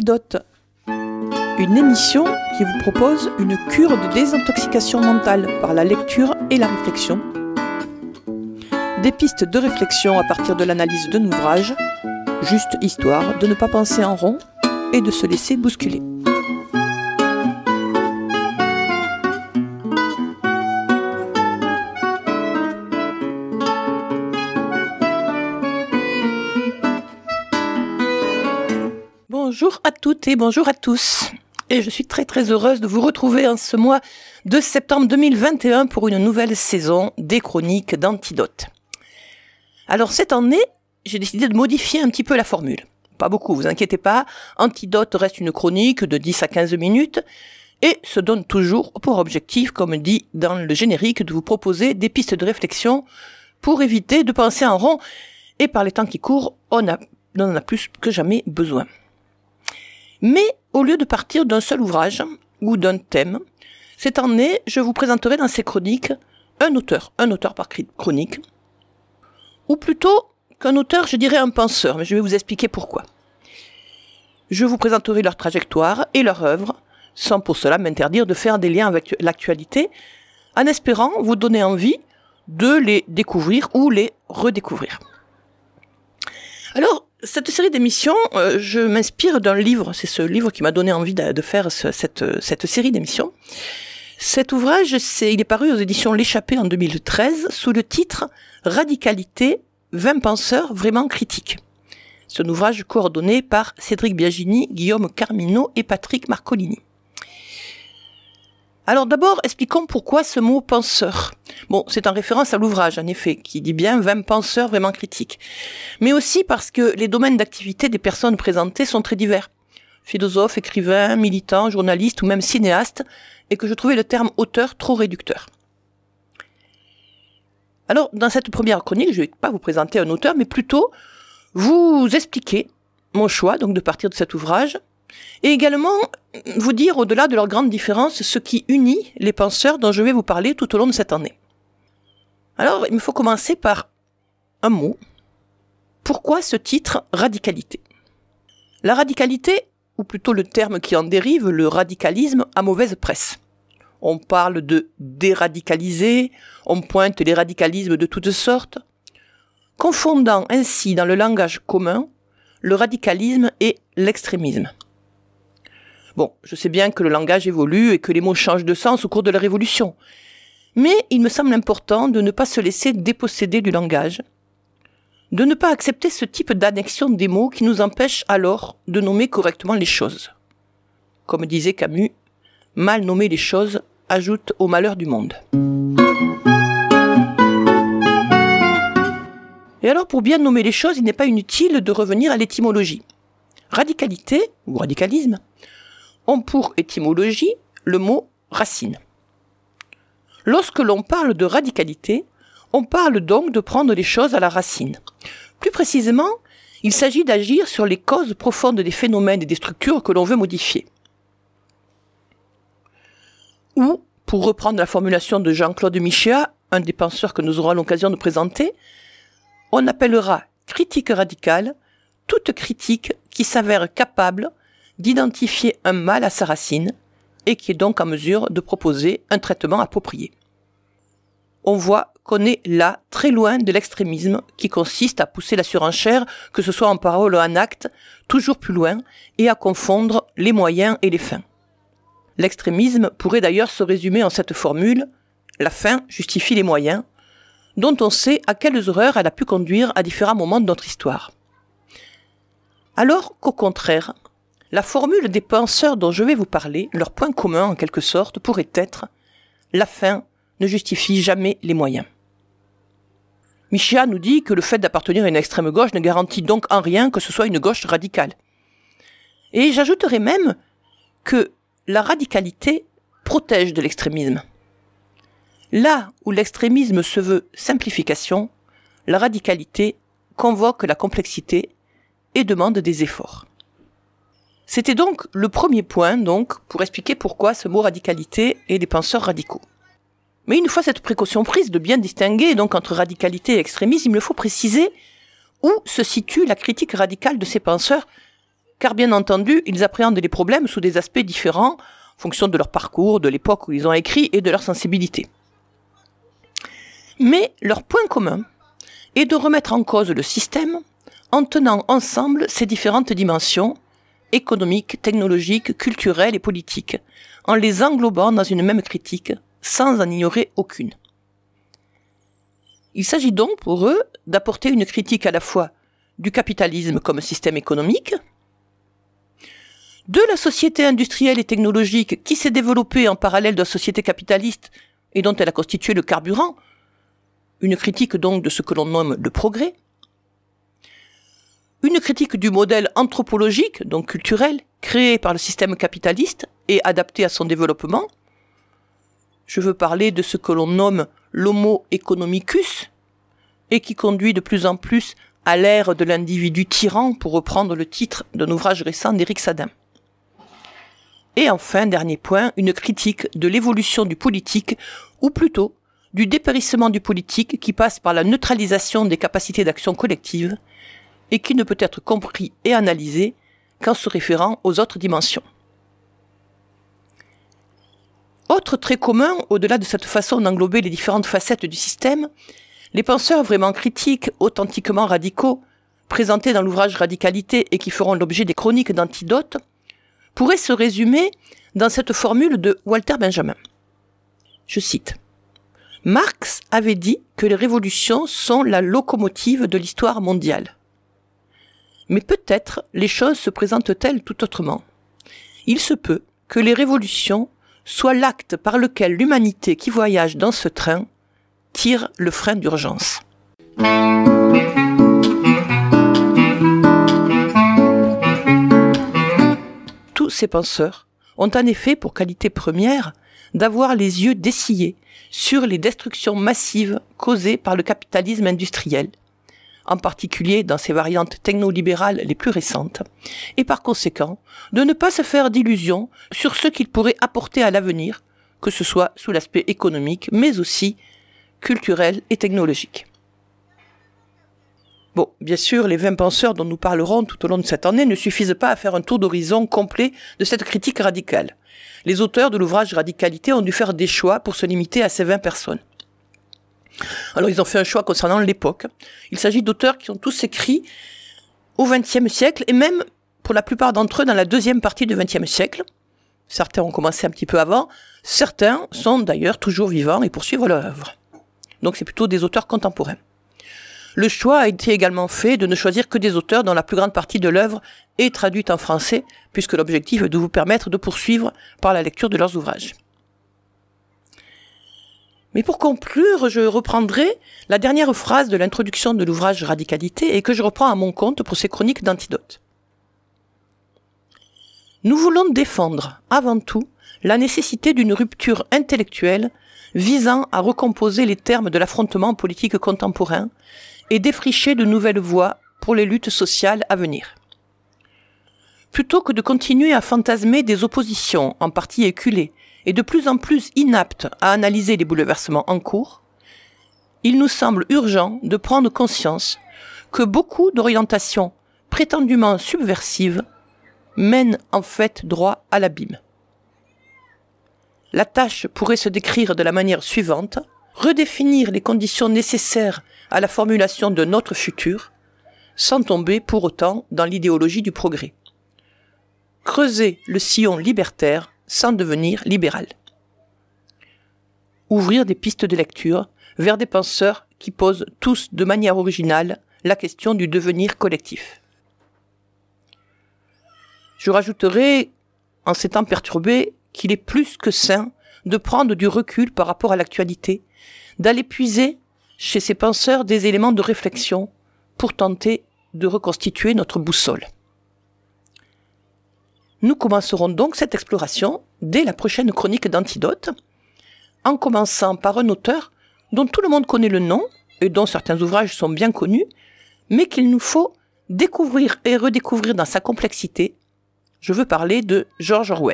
Antidote, une émission qui vous propose une cure de désintoxication mentale par la lecture et la réflexion, des pistes de réflexion à partir de l'analyse d'un ouvrage, juste histoire de ne pas penser en rond et de se laisser bousculer. Bonjour à toutes et bonjour à tous. Et je suis très heureuse de vous retrouver en ce mois de septembre 2021 pour une nouvelle saison des chroniques d'Antidote. Alors cette année, j'ai décidé de modifier un petit peu la formule. Pas beaucoup, vous inquiétez pas. Antidote reste une chronique de 10 à 15 minutes et se donne toujours pour objectif, comme dit dans le générique, de vous proposer des pistes de réflexion pour éviter de penser en rond. Et par les temps qui courent, on en a plus que jamais besoin. Mais au lieu de partir d'un seul ouvrage ou d'un thème, cette année, je vous présenterai dans ces chroniques un auteur par chronique, ou plutôt qu'un auteur, je dirais un penseur, mais je vais vous expliquer pourquoi. Je vous présenterai leur trajectoire et leur œuvre, sans pour cela m'interdire de faire des liens avec l'actualité, en espérant vous donner envie de les découvrir ou les redécouvrir. Alors, cette série d'émissions, je m'inspire d'un livre, c'est ce livre qui m'a donné envie de faire cette série d'émissions. Cet ouvrage, il est paru aux éditions L'Échappée en 2013 sous le titre « Radicalité, 20 penseurs vraiment critiques ». C'est un ouvrage coordonné par Cédric Biagini, Guillaume Carmino et Patrick Marcolini. Alors d'abord, expliquons pourquoi ce mot « penseur ». Bon, c'est en référence à l'ouvrage, en effet, qui dit bien « 20 penseurs vraiment critiques ». Mais aussi parce que les domaines d'activité des personnes présentées sont très divers. Philosophes, écrivains, militants, journalistes ou même cinéastes, et que je trouvais le terme « auteur » trop réducteur. Alors, dans cette première chronique, je ne vais pas vous présenter un auteur, mais plutôt vous expliquer mon choix donc de partir de cet ouvrage, et également vous dire, au-delà de leurs grandes différences, ce qui unit les penseurs dont je vais vous parler tout au long de cette année. Alors, il me faut commencer par un mot. Pourquoi ce titre « radicalité » ? La radicalité, ou plutôt le terme qui en dérive, le radicalisme, a mauvaise presse. On parle de déradicaliser, on pointe les radicalismes de toutes sortes, confondant ainsi dans le langage commun le radicalisme et l'extrémisme. Bon, je sais bien que le langage évolue et que les mots changent de sens au cours de la Révolution, mais il me semble important de ne pas se laisser déposséder du langage, de ne pas accepter ce type d'annexion des mots qui nous empêche alors de nommer correctement les choses. Comme disait Camus, « mal nommer les choses ajoute au malheur du monde ». Et alors, pour bien nommer les choses, il n'est pas inutile de revenir à l'étymologie. Radicalité, ou radicalisme, ont pour étymologie le mot « racine ». Lorsque l'on parle de radicalité, on parle donc de prendre les choses à la racine. Plus précisément, il s'agit d'agir sur les causes profondes des phénomènes et des structures que l'on veut modifier. Ou, pour reprendre la formulation de Jean-Claude Michéa, un des penseurs que nous aurons l'occasion de présenter, on appellera critique radicale toute critique qui s'avère capable d'identifier un mal à sa racine et qui est donc en mesure de proposer un traitement approprié. On voit qu'on est là très loin de l'extrémisme qui consiste à pousser la surenchère, que ce soit en parole ou en acte, toujours plus loin et à confondre les moyens et les fins. L'extrémisme pourrait d'ailleurs se résumer en cette formule « la fin justifie les moyens », dont on sait à quelles horreurs elle a pu conduire à différents moments de notre histoire. Alors qu'au contraire, la formule des penseurs dont je vais vous parler, leur point commun en quelque sorte, pourrait être « la fin ne justifie jamais les moyens ». Michéa nous dit que le fait d'appartenir à une extrême gauche ne garantit donc en rien que ce soit une gauche radicale. Et j'ajouterai même que la radicalité protège de l'extrémisme. Là où l'extrémisme se veut simplification, la radicalité convoque la complexité et demande des efforts. C'était donc le premier point pour expliquer pourquoi ce mot radicalité et les penseurs radicaux. Mais une fois cette précaution prise de bien distinguer donc entre radicalité et extrémisme, il me faut préciser où se situe la critique radicale de ces penseurs car bien entendu, ils appréhendent les problèmes sous des aspects différents, en fonction de leur parcours, de l'époque où ils ont écrit et de leur sensibilité. Mais leur point commun est de remettre en cause le système en tenant ensemble ces différentes dimensions économiques, technologiques, culturelles et politiques, en les englobant dans une même critique, sans en ignorer aucune. Il s'agit donc pour eux d'apporter une critique à la fois du capitalisme comme système économique, de la société industrielle et technologique qui s'est développée en parallèle de la société capitaliste et dont elle a constitué le carburant, une critique donc de ce que l'on nomme le progrès, une critique du modèle anthropologique, donc culturel, créé par le système capitaliste et adapté à son développement. Je veux parler de ce que l'on nomme l'homo economicus et qui conduit de plus en plus à l'ère de l'individu tyran, pour reprendre le titre d'un ouvrage récent d'Éric Sadin. Et enfin, dernier point, une critique de l'évolution du politique, ou plutôt du dépérissement du politique qui passe par la neutralisation des capacités d'action collective et qui ne peut être compris et analysé qu'en se référant aux autres dimensions. Autre trait commun, au-delà de cette façon d'englober les différentes facettes du système, les penseurs vraiment critiques, authentiquement radicaux, présentés dans l'ouvrage Radicalité et qui feront l'objet des chroniques d'Antidote, pourraient se résumer dans cette formule de Walter Benjamin. Je cite. « Marx avait dit que les révolutions sont la locomotive de l'histoire mondiale. Mais peut-être les choses se présentent-elles tout autrement. Il se peut que les révolutions soient l'acte par lequel l'humanité qui voyage dans ce train tire le frein d'urgence. » Tous ces penseurs ont en effet pour qualité première d'avoir les yeux dessillés sur les destructions massives causées par le capitalisme industriel, en particulier dans ses variantes technolibérales les plus récentes, et par conséquent, de ne pas se faire d'illusions sur ce qu'il pourrait apporter à l'avenir, que ce soit sous l'aspect économique, mais aussi culturel et technologique. Bon, bien sûr, les 20 penseurs dont nous parlerons tout au long de cette année ne suffisent pas à faire un tour d'horizon complet de cette critique radicale. Les auteurs de l'ouvrage Radicalité ont dû faire des choix pour se limiter à ces 20 personnes. Alors, ils ont fait un choix concernant l'époque. Il s'agit d'auteurs qui ont tous écrit au XXe siècle, et même, pour la plupart d'entre eux, dans la deuxième partie du XXe siècle. Certains ont commencé un petit peu avant. Certains sont d'ailleurs toujours vivants et poursuivent leur œuvre. Donc, c'est plutôt des auteurs contemporains. Le choix a été également fait de ne choisir que des auteurs dont la plus grande partie de l'œuvre est traduite en français, puisque l'objectif est de vous permettre de poursuivre par la lecture de leurs ouvrages. Mais pour conclure, je reprendrai la dernière phrase de l'introduction de l'ouvrage Radicalité et que je reprends à mon compte pour ces chroniques d'Antidote. Nous voulons défendre, avant tout, la nécessité d'une rupture intellectuelle visant à recomposer les termes de l'affrontement politique contemporain et défricher de nouvelles voies pour les luttes sociales à venir. Plutôt que de continuer à fantasmer des oppositions en partie éculées et de plus en plus inaptes à analyser les bouleversements en cours, il nous semble urgent de prendre conscience que beaucoup d'orientations prétendument subversives mènent en fait droit à l'abîme. La tâche pourrait se décrire de la manière suivante: redéfinir les conditions nécessaires à la formulation de notre futur, sans tomber pour autant dans l'idéologie du progrès. Creuser le sillon libertaire sans devenir libéral. Ouvrir des pistes de lecture vers des penseurs qui posent tous de manière originale la question du devenir collectif. Je rajouterai, en ces temps perturbés, qu'il est plus que sain de prendre du recul par rapport à l'actualité, d'aller puiser chez ces penseurs des éléments de réflexion pour tenter de reconstituer notre boussole. Nous commencerons donc cette exploration dès la prochaine chronique d'Antidote, en commençant par un auteur dont tout le monde connaît le nom et dont certains ouvrages sont bien connus, mais qu'il nous faut découvrir et redécouvrir dans sa complexité. Je veux parler de George Orwell.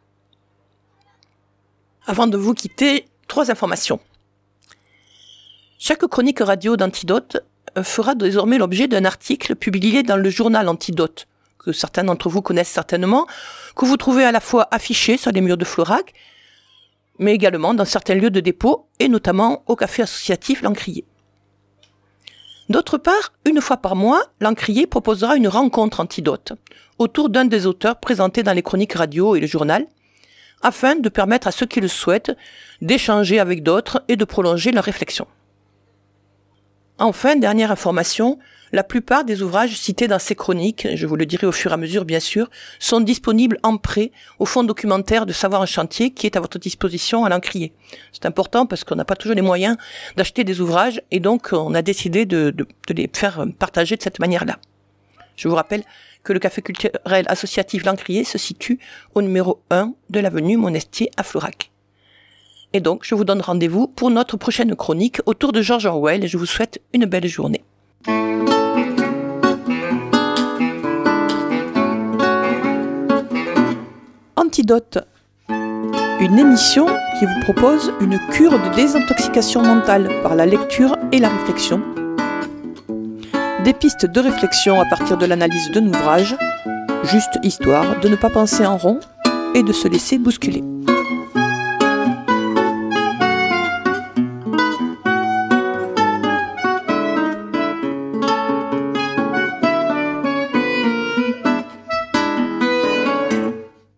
Avant de vous quitter, 3 informations. Chaque chronique radio d'Antidote fera désormais l'objet d'un article publié dans le journal Antidote, que certains d'entre vous connaissent certainement, que vous trouvez à la fois affichés sur les murs de Florac, mais également dans certains lieux de dépôt, et notamment au café associatif L'Encrier. D'autre part, une fois par mois, L'Encrier proposera une rencontre antidote autour d'un des auteurs présentés dans les chroniques radio et le journal, afin de permettre à ceux qui le souhaitent d'échanger avec d'autres et de prolonger leur réflexion. Enfin, dernière information, la plupart des ouvrages cités dans ces chroniques, je vous le dirai au fur et à mesure bien sûr, sont disponibles en prêt au fonds documentaire de Savoir en chantier qui est à votre disposition à L'Encrier. C'est important parce qu'on n'a pas toujours les moyens d'acheter des ouvrages et donc on a décidé de les faire partager de cette manière-là. Je vous rappelle que le café culturel associatif L'Encrier se situe au numéro 1 de l'avenue Monestier à Florac. Et donc, je vous donne rendez-vous pour notre prochaine chronique autour de George Orwell et je vous souhaite une belle journée. Antidote, une émission qui vous propose une cure de désintoxication mentale par la lecture et la réflexion. Des pistes de réflexion à partir de l'analyse d'un ouvrage, juste histoire de ne pas penser en rond et de se laisser bousculer.